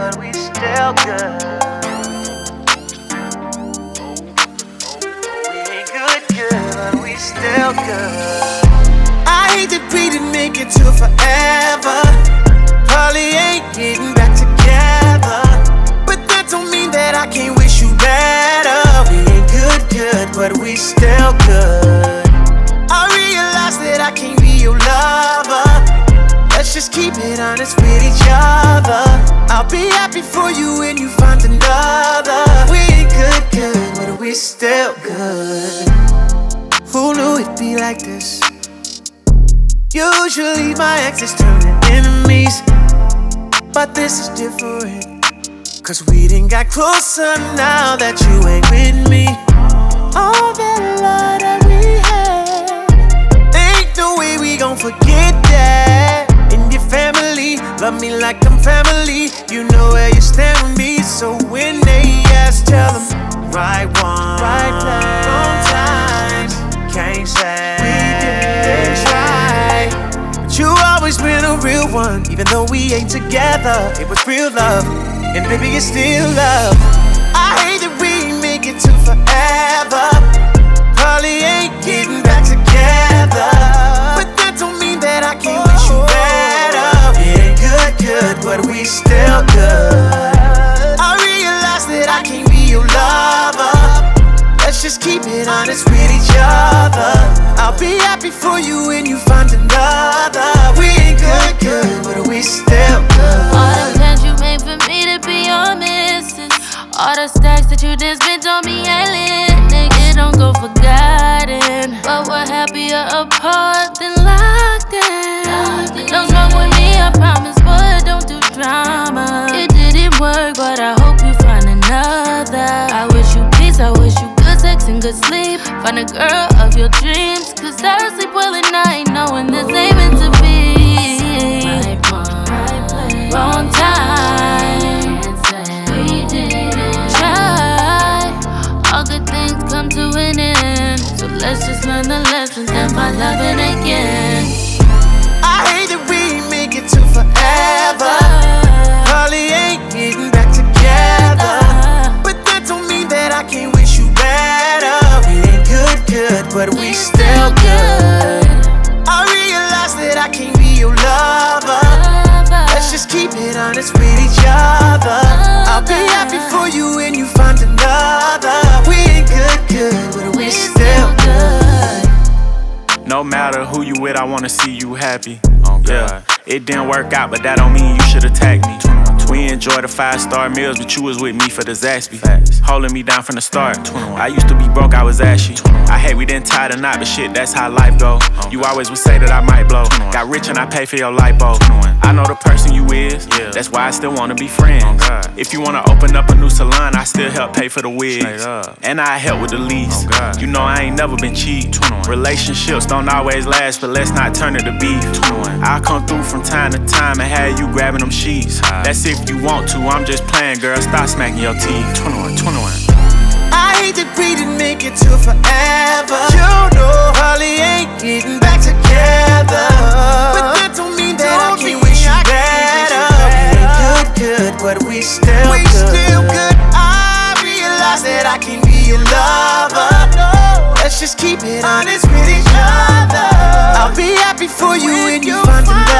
but we still good. We ain't good, but we still good. I hate that we didn't make it to forever. Probably ain't getting back together, but that don't mean that I can't wish you better. We ain't good, but we still good. I realize that I can't be your lover. Let's just keep it honest with each other. I'll be happy for you when you find another. We ain't good, but we still good. Who knew it'd be like this? Usually my exes turn to enemies, but this is different. Cause we done got closer now that you ain't with me. All that love that we had, ain't no way we gon' forget that. And your family love me like I'm family. You know where you stand with me. So when they ask, tell them right one, right place, wrong times. Can't say we didn't try, but you always been a real one. Even though we ain't together, it was real love, and baby it's still love. I hate that we ain't make it to forever. Probably ain't getting back together, but that don't mean that I can't wish you better. It ain't good, but we still good. I realize that I can't be your lover. Let's just keep it honest with each other. I'll be happy for you when you find another. We ain't good, but we still good. All the plans you made for me to be your missus, all the stacks that you done spent on me ain't lit. Nigga, don't go forgotten, but we're happier apart than locked in. Don't smoke with me, I promise, but don't do drama. It didn't work, but I hope you find another. I wish you peace, I wish you good sex and good sleep. Find a girl of your dreams, cause I sleep well at night knowing this ain't meant to be. Right one, right place, wrong time. We didn't try. All good things come to an end, so let's just learn the lessons and find loving again. I hate that we ain't make it to forever. Probably ain't getting back together, but that don't mean that I can't wish you better. We ain't good, but we still good. I realize that I can't be your lover. Let's just keep it honest with each other. I'll be happy for you when you find another. We ain't good, but we still good. No matter who you with, I wanna see you happy. Yeah, it didn't work out, but that don't mean you should attack me. We enjoy the 5-star meals, but you was with me for the Zaxby. Holding me down from the start. I used to be broke, I was ashy. I hate we didn't tie the knot, but shit, that's how life go. You always would say that I might blow. Got rich and I pay for your lipo. I know the person you is, that's why I still wanna be friends. If you wanna open up a new salon, I still help pay for the wigs. And I help with the lease. You know I ain't never been cheap. Relationships don't always last, but let's not turn it to beef. I'll come through from time to time and have you grabbing them sheets. That's if you want to, I'm just playing, girl, stop smacking your teeth. 21. I hate that we didn't make it to forever. You know, probably ain't getting back together, but that don't mean that I can't wish you better. We ain't good, but we still good. I realize that I can't be your lover. Let's just keep it honest with each other. I'll be happy for you when you find another.